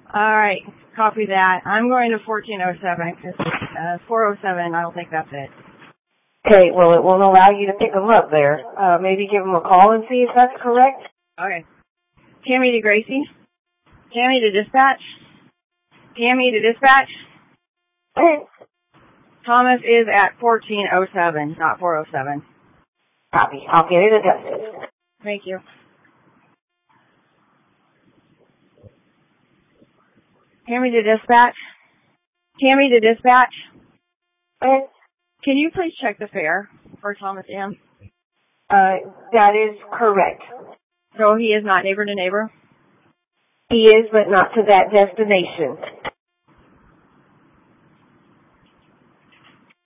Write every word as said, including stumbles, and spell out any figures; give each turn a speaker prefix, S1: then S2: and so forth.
S1: All right, copy that. I'm going to fourteen oh seven because uh, four oh seven, I don't think that's it.
S2: Okay, well, it won't allow you to pick them up there. Uh, maybe give them a call and see if that's correct.
S1: Okay. Tammy to Gracie. Tammy to dispatch. Tammy to dispatch.
S2: Okay.
S1: Thomas is at fourteen oh seven, not four oh seven.
S2: Copy. I'll get it adjusted.
S1: Thank you. Tammy to dispatch. Tammy to dispatch.
S2: Okay.
S1: Can you please check the fare for Thomas M?
S2: Uh, that is correct.
S1: So he is not neighbor to neighbor?
S2: He is, but not to that destination.